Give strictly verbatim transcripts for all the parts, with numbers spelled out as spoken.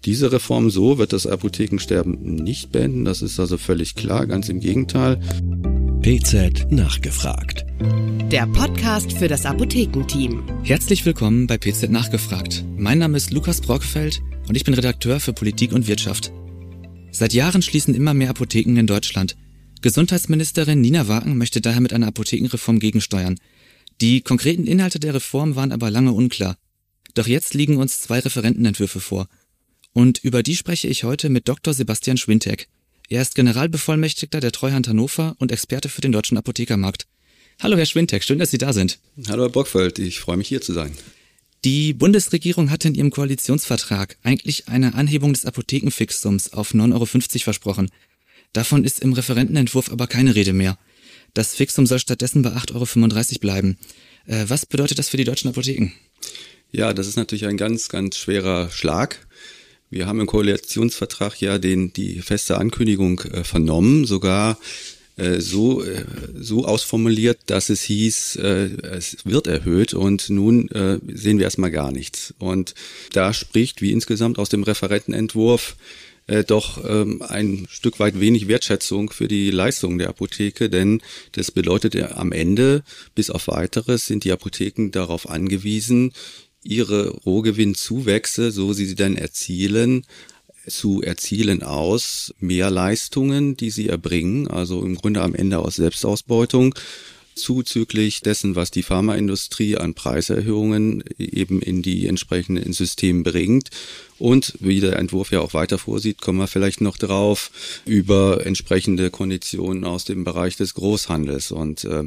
Diese Reform so wird das Apothekensterben nicht beenden, das ist also völlig klar, ganz im Gegenteil. P Z nachgefragt. Der Podcast für das Apothekenteam. Herzlich willkommen bei P Z nachgefragt. Mein Name ist Lukas Brockfeld und ich bin Redakteur für Politik und Wirtschaft. Seit Jahren schließen immer mehr Apotheken in Deutschland. Gesundheitsministerin Nina Wagen möchte daher mit einer Apothekenreform gegensteuern. Die konkreten Inhalte der Reform waren aber lange unklar. Doch jetzt liegen uns zwei Referentenentwürfe vor. Und über die spreche ich heute mit Doktor Sebastian Schwintek. Er ist Generalbevollmächtigter der Treuhand Hannover und Experte für den deutschen Apothekermarkt. Hallo Herr Schwintek, schön, dass Sie da sind. Hallo Herr Brockfeld, ich freue mich hier zu sein. Die Bundesregierung hatte in ihrem Koalitionsvertrag eigentlich eine Anhebung des Apothekenfixsums auf neun Euro fünfzig versprochen. Davon ist im Referentenentwurf aber keine Rede mehr. Das Fixum soll stattdessen bei acht Euro fünfunddreißig bleiben. Äh, was bedeutet das für die deutschen Apotheken? Ja, das ist natürlich ein ganz, ganz schwerer Schlag. Wir haben im Koalitionsvertrag ja den, die feste Ankündigung äh, vernommen, sogar äh, so, äh, so ausformuliert, dass es hieß, äh, es wird erhöht und nun äh, sehen wir erstmal gar nichts. Und da spricht, wie insgesamt aus dem Referentenentwurf, Äh, doch ähm, ein Stück weit wenig Wertschätzung für die Leistungen der Apotheke, denn das bedeutet ja am Ende, bis auf Weiteres, sind die Apotheken darauf angewiesen, ihre Rohgewinnzuwächse, so sie sie dann erzielen, zu erzielen aus mehr Leistungen, die sie erbringen, also im Grunde am Ende aus Selbstausbeutung, zuzüglich dessen, was die Pharmaindustrie an Preiserhöhungen eben in die entsprechenden Systeme bringt. Und wie der Entwurf ja auch weiter vorsieht, kommen wir vielleicht noch drauf, über entsprechende Konditionen aus dem Bereich des Großhandels. Und äh,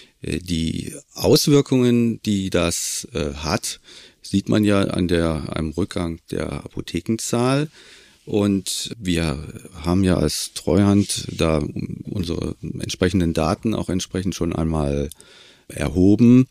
die Auswirkungen, die das äh, hat, sieht man ja an der, einem Rückgang der Apothekenzahl. Und wir haben ja als Treuhand da unsere entsprechenden Daten auch entsprechend schon einmal erhoben.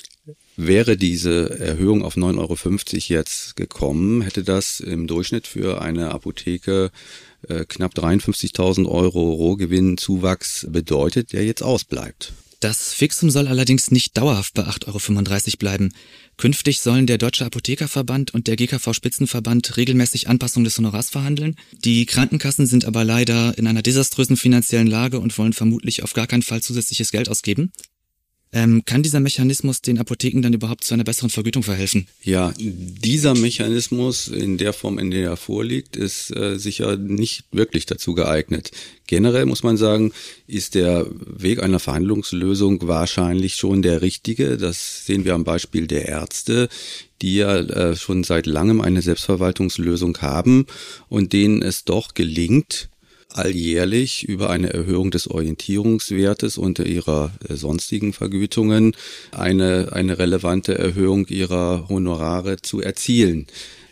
Wäre diese Erhöhung auf neun Euro fünfzig jetzt gekommen, hätte das im Durchschnitt für eine Apotheke äh, knapp dreiundfünfzigtausend Euro Rohgewinnzuwachs bedeutet, der jetzt ausbleibt. Das Fixum soll allerdings nicht dauerhaft bei acht Euro fünfunddreißig bleiben. Künftig sollen der Deutsche Apothekerverband und der G K V-Spitzenverband regelmäßig Anpassungen des Honorars verhandeln. Die Krankenkassen sind aber leider in einer desaströsen finanziellen Lage und wollen vermutlich auf gar keinen Fall zusätzliches Geld ausgeben. Ähm, kann dieser Mechanismus den Apotheken dann überhaupt zu einer besseren Vergütung verhelfen? Ja, dieser Mechanismus in der Form, in der er vorliegt, ist äh, sicher nicht wirklich dazu geeignet. Generell muss man sagen, ist der Weg einer Verhandlungslösung wahrscheinlich schon der richtige. Das sehen wir am Beispiel der Ärzte, die ja äh, schon seit langem eine Selbstverwaltungslösung haben und denen es doch gelingt, alljährlich über eine Erhöhung des Orientierungswertes unter ihrer äh, sonstigen Vergütungen eine eine relevante Erhöhung ihrer Honorare zu erzielen.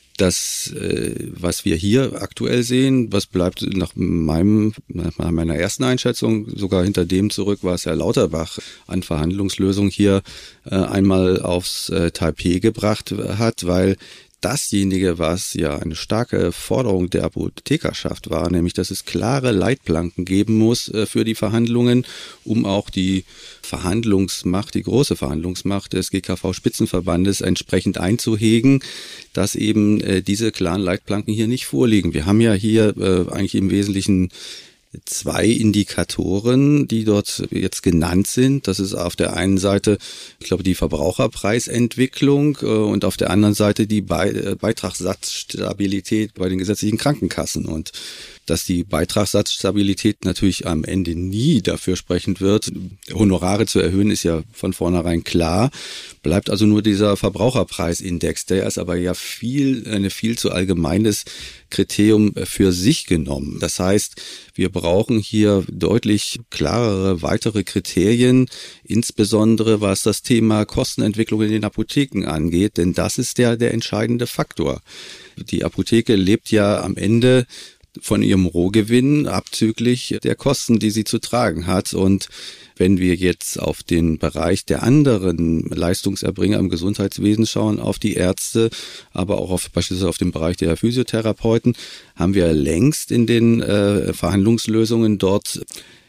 Das, äh, was wir hier aktuell sehen, was bleibt nach meinem nach meiner ersten Einschätzung sogar hinter dem zurück, was Herr Lauterbach an Verhandlungslösung hier äh, einmal aufs äh, Tapet gebracht hat, weil dasjenige, was ja eine starke Forderung der Apothekerschaft war, nämlich dass es klare Leitplanken geben muss äh, für die Verhandlungen, um auch die Verhandlungsmacht, die große Verhandlungsmacht des G K V-Spitzenverbandes entsprechend einzuhegen, dass eben äh, diese klaren Leitplanken hier nicht vorliegen. Wir haben ja hier äh, eigentlich im Wesentlichen zwei Indikatoren, die dort jetzt genannt sind. Das ist auf der einen Seite, ich glaube, die Verbraucherpreisentwicklung äh, und auf der anderen Seite die Be- Beitragssatzstabilität bei den gesetzlichen Krankenkassen. Und dass die Beitragssatzstabilität natürlich am Ende nie dafür sprechen wird, Honorare zu erhöhen, ist ja von vornherein klar. Bleibt also nur dieser Verbraucherpreisindex. Der ist aber ja viel, eine viel zu allgemeines Kriterium für sich genommen. Das heißt, wir brauchen hier deutlich klarere weitere Kriterien, insbesondere was das Thema Kostenentwicklung in den Apotheken angeht, denn das ist der, der entscheidende Faktor. Die Apotheke lebt ja am Ende von ihrem Rohgewinn abzüglich der Kosten, die sie zu tragen hat. Und wenn wir jetzt auf den Bereich der anderen Leistungserbringer im Gesundheitswesen schauen, auf die Ärzte, aber auch auf beispielsweise auf den Bereich der Physiotherapeuten, haben wir längst in den äh, Verhandlungslösungen dort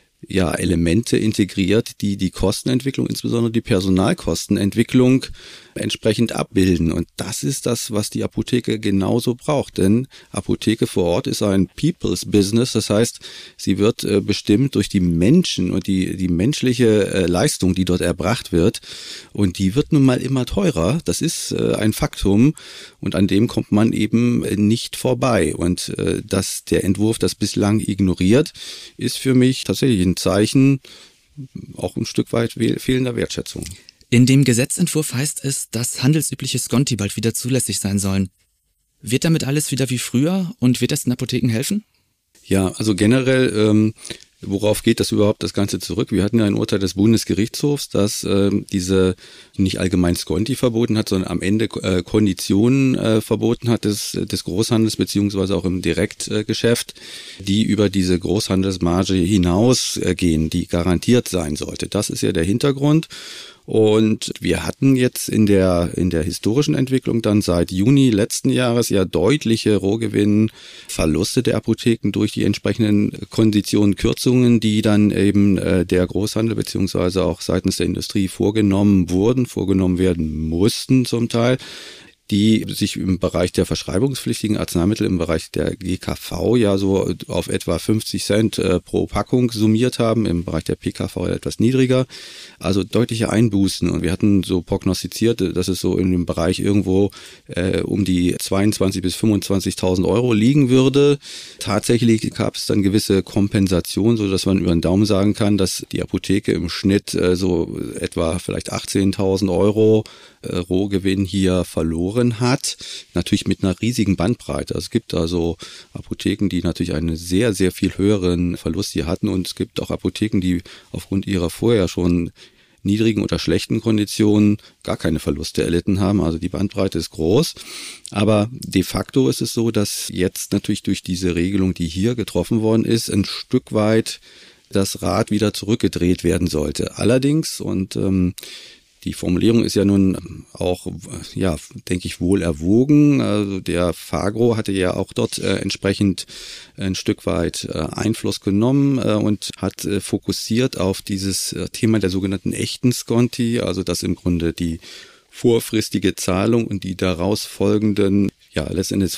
ja Elemente integriert, die die Kostenentwicklung, insbesondere die Personalkostenentwicklung entsprechend abbilden. Und das ist das, was die Apotheke genauso braucht. Denn Apotheke vor Ort ist ein People's Business. Das heißt, sie wird äh, bestimmt durch die Menschen und die, die menschliche äh, Leistung, die dort erbracht wird. Und die wird nun mal immer teurer. Das ist äh, ein Faktum. Und an dem kommt man eben äh, nicht vorbei. Und äh, dass der Entwurf das bislang ignoriert, ist für mich tatsächlich ein Zeichen, auch ein Stück weit fehlender Wertschätzung. In dem Gesetzentwurf heißt es, dass handelsübliche Sconti bald wieder zulässig sein sollen. Wird damit alles wieder wie früher und wird das den Apotheken helfen? Ja, also generell, ähm, worauf geht das überhaupt das Ganze zurück? Wir hatten ja ein Urteil des Bundesgerichtshofs, das äh, diese nicht allgemein Sconti verboten hat, sondern am Ende äh, Konditionen äh, verboten hat des, des Großhandels beziehungsweise auch im Direktgeschäft, äh, die über diese Großhandelsmarge hinausgehen, äh, die garantiert sein sollte. Das ist ja der Hintergrund. Und wir hatten jetzt in der in der historischen Entwicklung dann seit Juni letzten Jahres ja deutliche Rohgewinnverluste der Apotheken durch die entsprechenden Konditionen, Kürzungen, die dann eben äh, der Großhandel beziehungsweise auch seitens der Industrie vorgenommen wurden, vorgenommen werden mussten zum Teil, die sich im Bereich der verschreibungspflichtigen Arzneimittel, im Bereich der G K V ja so auf etwa fünfzig Cent äh, pro Packung summiert haben, im Bereich der P K V etwas niedriger, also deutliche Einbußen. Und wir hatten so prognostiziert, dass es so in dem Bereich irgendwo äh, um die zweiundzwanzigtausend bis fünfundzwanzigtausend Euro liegen würde. Tatsächlich gab es dann gewisse Kompensation, so dass man über den Daumen sagen kann, dass die Apotheke im Schnitt äh, so etwa vielleicht achtzehntausend Euro äh, Rohgewinn hier verloren hat, natürlich mit einer riesigen Bandbreite. Es gibt also Apotheken, die natürlich einen sehr, sehr viel höheren Verlust hier hatten und es gibt auch Apotheken, die aufgrund ihrer vorher schon niedrigen oder schlechten Konditionen gar keine Verluste erlitten haben. Also die Bandbreite ist groß. Aber de facto ist es so, dass jetzt natürlich durch diese Regelung, die hier getroffen worden ist, ein Stück weit das Rad wieder zurückgedreht werden sollte. Allerdings, und ähm, die Formulierung ist ja nun auch, ja, denke ich, wohl erwogen. Also der Fagro hatte ja auch dort äh, entsprechend ein Stück weit äh, Einfluss genommen äh, und hat äh, fokussiert auf dieses äh, Thema der sogenannten echten Sconti, also dass im Grunde die vorfristige Zahlung und die daraus folgenden, ja, letztendlich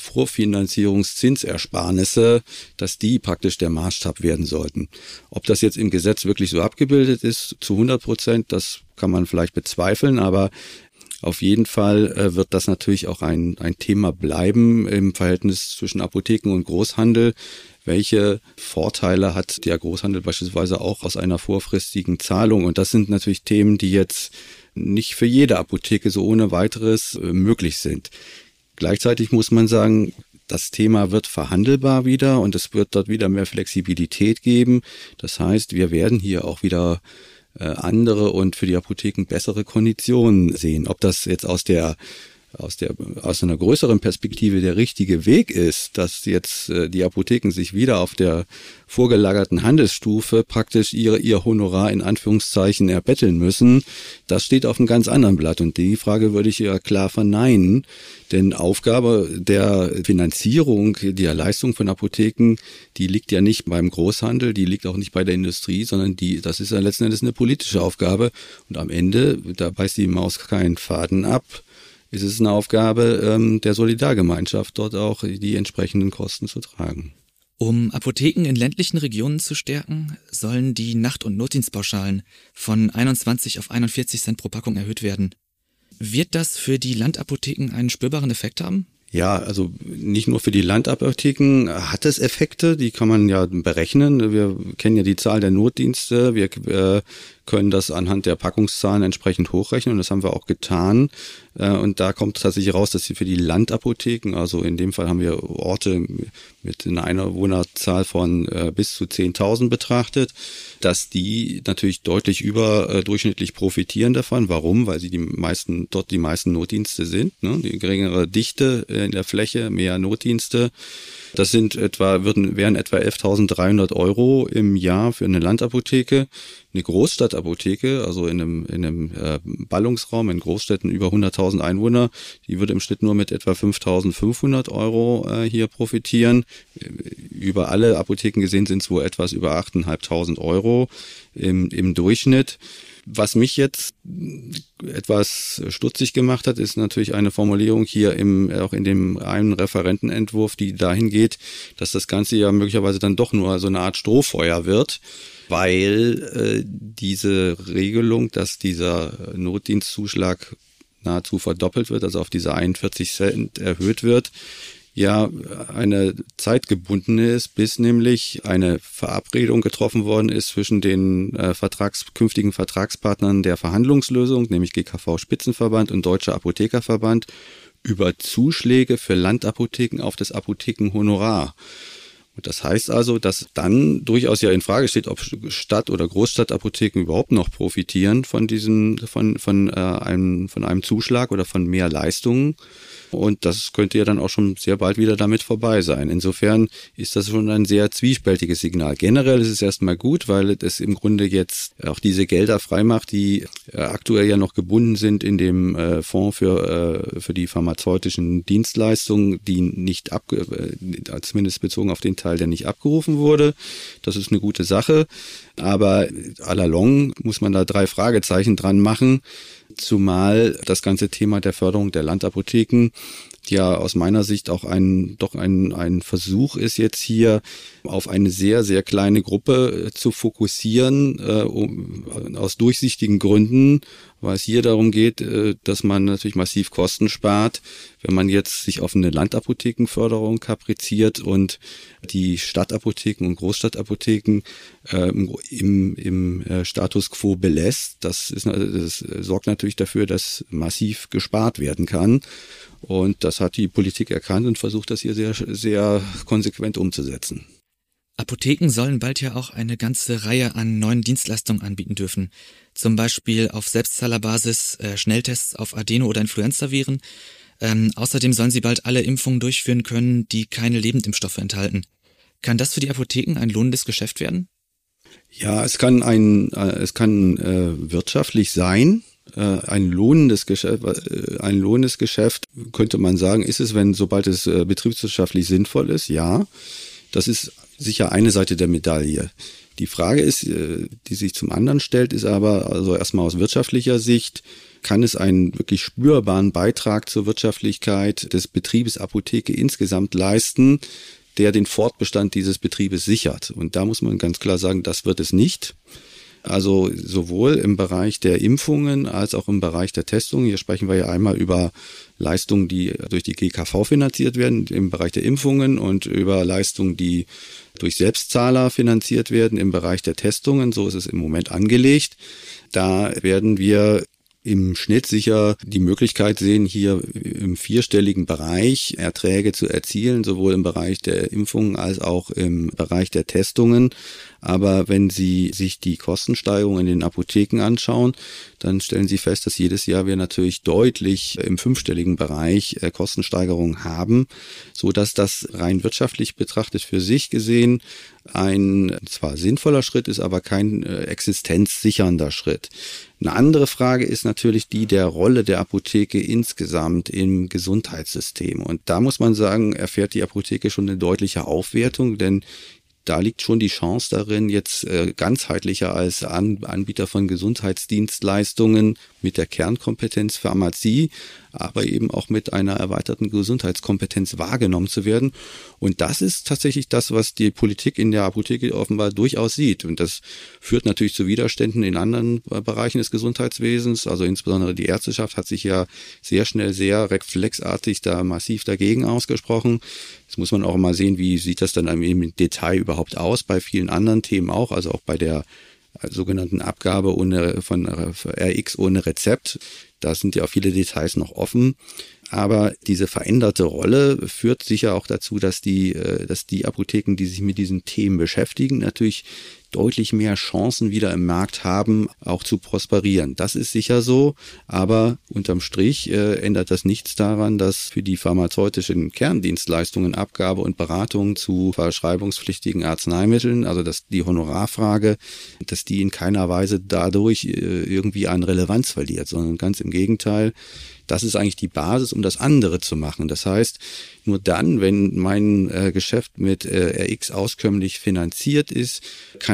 Vorfinanzierungszinsersparnisse, dass die praktisch der Maßstab werden sollten. Ob das jetzt im Gesetz wirklich so abgebildet ist, zu hundert Prozent, das kann man vielleicht bezweifeln, aber auf jeden Fall äh, wird das natürlich auch ein, ein Thema bleiben im Verhältnis zwischen Apotheken und Großhandel. Welche Vorteile hat der Großhandel beispielsweise auch aus einer vorfristigen Zahlung? Und das sind natürlich Themen, die jetzt nicht für jede Apotheke so ohne weiteres äh, möglich sind. Gleichzeitig muss man sagen, das Thema wird verhandelbar wieder und es wird dort wieder mehr Flexibilität geben. Das heißt, wir werden hier auch wieder äh, andere und für die Apotheken bessere Konditionen sehen. Ob das jetzt aus der aus der aus einer größeren Perspektive der richtige Weg ist, dass jetzt äh, die Apotheken sich wieder auf der vorgelagerten Handelsstufe praktisch ihr ihr Honorar in Anführungszeichen erbetteln müssen, das steht auf einem ganz anderen Blatt und die Frage würde ich ja klar verneinen, denn Aufgabe der Finanzierung der Leistung von Apotheken, die liegt ja nicht beim Großhandel, die liegt auch nicht bei der Industrie, sondern die das ist ja letzten Endes eine politische Aufgabe und am Ende, da beißt die Maus keinen Faden ab, ist es eine Aufgabe ähm, der Solidargemeinschaft, dort auch die entsprechenden Kosten zu tragen. Um Apotheken in ländlichen Regionen zu stärken, sollen die Nacht- und Notdienstpauschalen von einundzwanzig auf einundvierzig Cent pro Packung erhöht werden. Wird das für die Landapotheken einen spürbaren Effekt haben? Ja, also nicht nur für die Landapotheken hat es Effekte, die kann man ja berechnen. Wir kennen ja die Zahl der Notdienste, wir äh, können das anhand der Packungszahlen entsprechend hochrechnen und das haben wir auch getan. Äh, und da kommt tatsächlich raus, dass sie für die Landapotheken, also in dem Fall haben wir Orte mit einer Einwohnerzahl von äh, bis zu zehntausend betrachtet, dass die natürlich deutlich überdurchschnittlich profitieren davon. Warum? Weil sie die meisten dort die meisten Notdienste sind, ne? Die geringere Dichte in der Fläche, mehr Notdienste. Das sind etwa, würden, wären etwa elftausenddreihundert Euro im Jahr für eine Landapotheke. Eine Großstadtapotheke, also in einem, in einem äh, Ballungsraum in Großstädten über hunderttausend Einwohner, die würde im Schnitt nur mit etwa fünftausendfünfhundert Euro äh, hier profitieren. Über alle Apotheken gesehen sind es wohl etwas über achttausendfünfhundert Euro im, im Durchschnitt. Was mich jetzt etwas stutzig gemacht hat, ist natürlich eine Formulierung hier im, auch in dem einen Referentenentwurf, die dahin geht, dass das Ganze ja möglicherweise dann doch nur so eine Art Strohfeuer wird, weil äh, diese Regelung, dass dieser Notdienstzuschlag nahezu verdoppelt wird, also auf diese einundvierzig Cent erhöht wird, ja eine zeitgebundene ist, bis nämlich eine Verabredung getroffen worden ist zwischen den äh, Vertrags, künftigen Vertragspartnern der Verhandlungslösung, nämlich G K V-Spitzenverband und Deutscher Apothekerverband, über Zuschläge für Landapotheken auf das Apothekenhonorar. Und das heißt also, dass dann durchaus ja in Frage steht, ob Stadt- oder Großstadtapotheken überhaupt noch profitieren von diesem, von, von, äh, einem, von einem Zuschlag oder von mehr Leistungen. Und das könnte ja dann auch schon sehr bald wieder damit vorbei sein. Insofern ist das schon ein sehr zwiespältiges Signal. Generell ist es erstmal gut, weil es im Grunde jetzt auch diese Gelder freimacht, die aktuell ja noch gebunden sind in dem Fonds für, für die pharmazeutischen Dienstleistungen, die nicht ab, zumindest bezogen auf den Teil, der nicht abgerufen wurde. Das ist eine gute Sache. Aber à la longue muss man da drei Fragezeichen dran machen. Zumal das ganze Thema der Förderung der Landapotheken ja aus meiner Sicht auch ein doch ein ein Versuch ist, jetzt hier auf eine sehr, sehr kleine Gruppe äh, zu fokussieren, äh, um, aus durchsichtigen Gründen, weil es hier darum geht, äh, dass man natürlich massiv Kosten spart, wenn man jetzt sich auf eine Landapothekenförderung kapriziert und die Stadtapotheken und Großstadtapotheken äh, im, im äh, Status quo belässt. Das, ist, das sorgt natürlich dafür, dass massiv gespart werden kann. Und das hat die Politik erkannt und versucht, das hier sehr, sehr konsequent umzusetzen. Apotheken sollen bald ja auch eine ganze Reihe an neuen Dienstleistungen anbieten dürfen. Zum Beispiel auf Selbstzahlerbasis äh, Schnelltests auf Adeno- oder Influenzaviren. Ähm, außerdem sollen sie bald alle Impfungen durchführen können, die keine Lebendimpfstoffe enthalten. Kann das für die Apotheken ein lohnendes Geschäft werden? Ja, es kann ein, äh, es kann äh, wirtschaftlich sein. Ein lohnendes Geschäft, ein lohnendes Geschäft, könnte man sagen, ist es, wenn, sobald es betriebswirtschaftlich sinnvoll ist, ja. Das ist sicher eine Seite der Medaille. Die Frage ist, die sich zum anderen stellt, ist aber, also erstmal aus wirtschaftlicher Sicht, kann es einen wirklich spürbaren Beitrag zur Wirtschaftlichkeit des Betriebes Apotheke insgesamt leisten, der den Fortbestand dieses Betriebes sichert. Und da muss man ganz klar sagen, das wird es nicht. Also sowohl im Bereich der Impfungen als auch im Bereich der Testungen. Hier sprechen wir ja einmal über Leistungen, die durch die G K V finanziert werden, im Bereich der Impfungen, und über Leistungen, die durch Selbstzahler finanziert werden im Bereich der Testungen. So ist es im Moment angelegt. Da werden wir im Schnitt sicher die Möglichkeit sehen, hier im vierstelligen Bereich Erträge zu erzielen, sowohl im Bereich der Impfungen als auch im Bereich der Testungen. Aber wenn Sie sich die Kostensteigerung in den Apotheken anschauen, dann stellen Sie fest, dass jedes Jahr wir natürlich deutlich im fünfstelligen Bereich Kostensteigerungen haben, so dass das rein wirtschaftlich betrachtet für sich gesehen ein zwar sinnvoller Schritt ist, aber kein existenzsichernder Schritt. Eine andere Frage ist natürlich die der Rolle der Apotheke insgesamt im Gesundheitssystem. Und da muss man sagen, erfährt die Apotheke schon eine deutliche Aufwertung, denn da liegt schon die Chance darin, jetzt äh, ganzheitlicher als An- Anbieter von Gesundheitsdienstleistungen mit der Kernkompetenz Pharmazie, aber eben auch mit einer erweiterten Gesundheitskompetenz wahrgenommen zu werden. Und das ist tatsächlich das, was die Politik in der Apotheke offenbar durchaus sieht. Und das führt natürlich zu Widerständen in anderen Bereichen des Gesundheitswesens. Also insbesondere die Ärzteschaft hat sich ja sehr schnell, sehr reflexartig da massiv dagegen ausgesprochen. Jetzt muss man auch mal sehen, wie sieht das dann im Detail überhaupt aus, bei vielen anderen Themen auch, also auch bei der sogenannten Abgabe ohne von R X ohne Rezept. Da sind ja auch viele Details noch offen. Aber diese veränderte Rolle führt sicher auch dazu, dass die, dass die Apotheken, die sich mit diesen Themen beschäftigen, natürlich deutlich mehr Chancen wieder im Markt haben, auch zu prosperieren. Das ist sicher so, aber unterm Strich äh, ändert das nichts daran, dass für die pharmazeutischen Kerndienstleistungen, Abgabe und Beratung zu verschreibungspflichtigen Arzneimitteln, also dass die Honorarfrage, dass die in keiner Weise dadurch äh, irgendwie an Relevanz verliert, sondern ganz im Gegenteil. Das ist eigentlich die Basis, um das andere zu machen. Das heißt, nur dann, wenn mein äh, Geschäft mit äh, R X auskömmlich finanziert ist, kann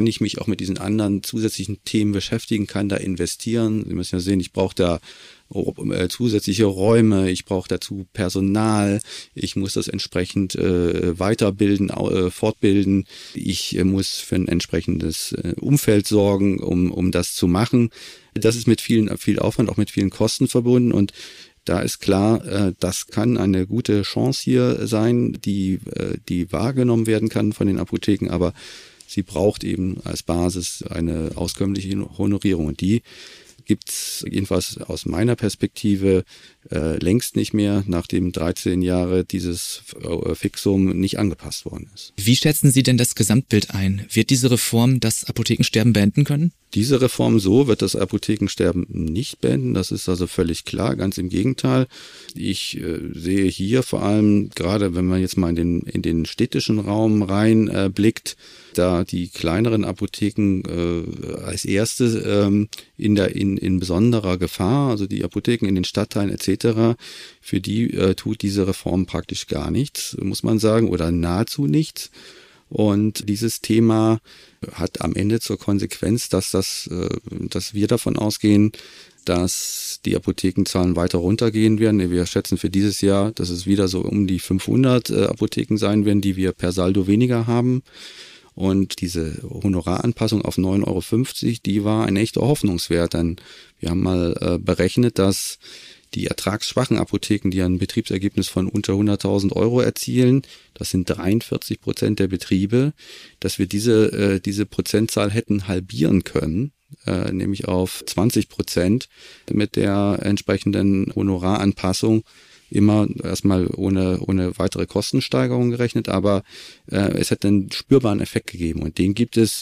kann ich mich auch mit diesen anderen zusätzlichen Themen beschäftigen, kann da investieren. Sie müssen ja sehen, ich brauche da zusätzliche Räume, ich brauche dazu Personal, ich muss das entsprechend äh, weiterbilden, äh, fortbilden, ich äh, muss für ein entsprechendes äh, Umfeld sorgen, um um das zu machen. Das ist mit vielen viel Aufwand, auch mit vielen Kosten verbunden und da ist klar, äh, das kann eine gute Chance hier sein, die äh, die wahrgenommen werden kann von den Apotheken, aber sie braucht eben als Basis eine auskömmliche Honorierung und die gibt's jedenfalls aus meiner Perspektive äh, längst nicht mehr, nachdem dreizehn Jahre dieses äh, Fixum nicht angepasst worden ist. Wie schätzen Sie denn das Gesamtbild ein? Wird diese Reform das Apothekensterben beenden können? Diese Reform so wird das Apothekensterben nicht beenden, das ist also völlig klar, ganz im Gegenteil. Ich äh, sehe hier vor allem, gerade wenn man jetzt mal in den, in den städtischen Raum rein äh, blickt, da die kleineren Apotheken äh, als erste ähm, in der in, in besonderer Gefahr, also die Apotheken in den Stadtteilen et cetera, für die äh, tut diese Reform praktisch gar nichts, muss man sagen, oder nahezu nichts. Und dieses Thema hat am Ende zur Konsequenz, dass das, dass wir davon ausgehen, dass die Apothekenzahlen weiter runtergehen werden. Wir schätzen für dieses Jahr, dass es wieder so um die fünfhundert Apotheken sein werden, die wir per Saldo weniger haben. Und diese Honoraranpassung auf neun Euro fünfzig, die war ein echter Hoffnungswert. Denn wir haben mal berechnet, dass die ertragsschwachen Apotheken, die ein Betriebsergebnis von unter hunderttausend Euro erzielen, das sind dreiundvierzig Prozent der Betriebe, dass wir diese äh, diese Prozentzahl hätten halbieren können, äh, nämlich auf zwanzig Prozent mit der entsprechenden Honoraranpassung. Immer erstmal ohne ohne weitere Kostensteigerung gerechnet, aber äh, es hätte einen spürbaren Effekt gegeben und den gibt es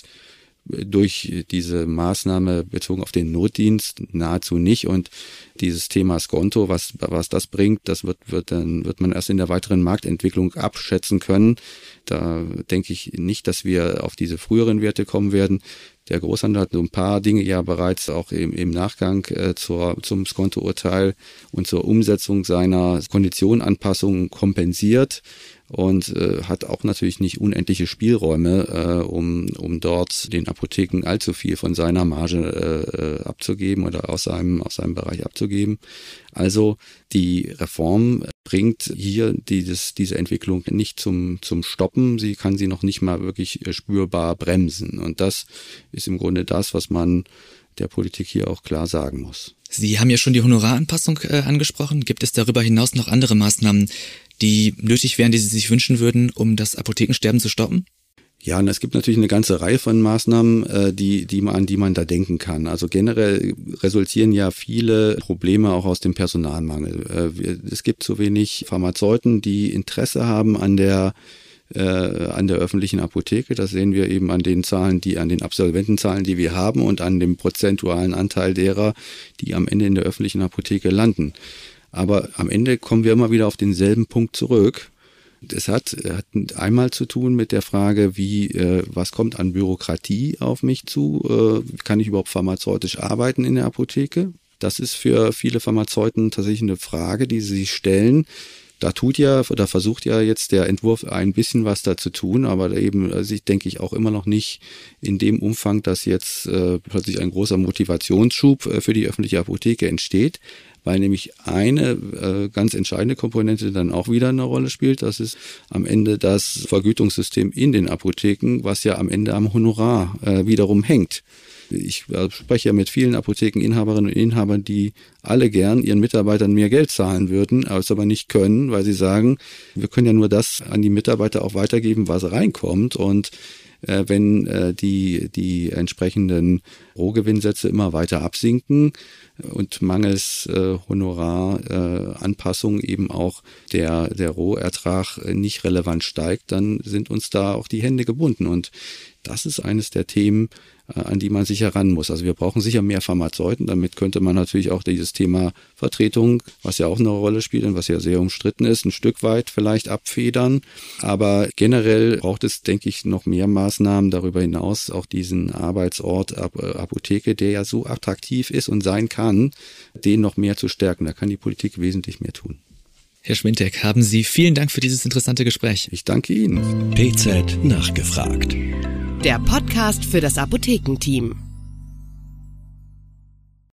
durch diese Maßnahme bezogen auf den Notdienst nahezu nicht und dieses Thema Skonto, was was das bringt, das wird wird dann wird man erst in der weiteren Marktentwicklung abschätzen können. Da denke ich nicht, dass wir auf diese früheren Werte kommen werden. Der Großhandel hat so ein paar Dinge ja bereits auch im, im Nachgang äh, zur zum Skonto-Urteil und zur Umsetzung seiner Konditionanpassungen kompensiert und äh, hat auch natürlich nicht unendliche Spielräume, äh, um um dort den Apotheken allzu viel von seiner Marge äh, abzugeben oder aus seinem aus seinem Bereich abzugeben. Also die Reform bringt hier dieses diese Entwicklung nicht zum zum Stoppen. Sie kann sie noch nicht mal wirklich spürbar bremsen und das ist im Grunde das, was man der Politik hier auch klar sagen muss. Sie haben ja schon die Honoraranpassung äh, angesprochen. Gibt es darüber hinaus noch andere Maßnahmen, die nötig wären, die Sie sich wünschen würden, um das Apothekensterben zu stoppen? Ja, und es gibt natürlich eine ganze Reihe von Maßnahmen, äh, die, die man, an die man da denken kann. Also generell resultieren ja viele Probleme auch aus dem Personalmangel. Äh, es gibt zu wenig Pharmazeuten, die Interesse haben an der äh, an der öffentlichen Apotheke. Das sehen wir eben an den Zahlen, die an den Absolventenzahlen, die wir haben und an dem prozentualen Anteil derer, die am Ende in der öffentlichen Apotheke landen. Aber am Ende kommen wir immer wieder auf denselben Punkt zurück. Es hat, hat einmal zu tun mit der Frage, wie, äh, was kommt an Bürokratie auf mich zu? Äh, kann ich überhaupt pharmazeutisch arbeiten in der Apotheke? Das ist für viele Pharmazeuten tatsächlich eine Frage, die sie sich stellen. Da tut ja oder versucht ja jetzt der Entwurf ein bisschen was da zu tun, aber eben, also ich denke ich auch immer noch nicht in dem Umfang, dass jetzt äh, plötzlich ein großer Motivationsschub äh, für die öffentliche Apotheke entsteht, weil nämlich eine äh, ganz entscheidende Komponente dann auch wieder eine Rolle spielt. Das ist am Ende das Vergütungssystem in den Apotheken, was ja am Ende am Honorar äh, wiederum hängt. Ich äh, spreche ja mit vielen Apothekeninhaberinnen und Inhabern, die alle gern ihren Mitarbeitern mehr Geld zahlen würden, aber es aber nicht können, weil sie sagen, wir können ja nur das an die Mitarbeiter auch weitergeben, was reinkommt. Und äh, wenn äh, die die entsprechenden Rohgewinnsätze immer weiter absinken und mangels äh, Honoraranpassung äh, eben auch der der Rohertrag äh, nicht relevant steigt, dann sind uns da auch die Hände gebunden. Und das ist eines der Themen, an die man sich heran muss. Also wir brauchen sicher mehr Pharmazeuten. Damit könnte man natürlich auch dieses Thema Vertretung, was ja auch eine Rolle spielt und was ja sehr umstritten ist, ein Stück weit vielleicht abfedern. Aber generell braucht es, denke ich, noch mehr Maßnahmen darüber hinaus, auch diesen Arbeitsort Apotheke, der ja so attraktiv ist und sein kann, den noch mehr zu stärken. Da kann die Politik wesentlich mehr tun. Herr Schwintek, haben Sie vielen Dank für dieses interessante Gespräch. Ich danke Ihnen. P Z nachgefragt. Der Podcast für das Apothekenteam.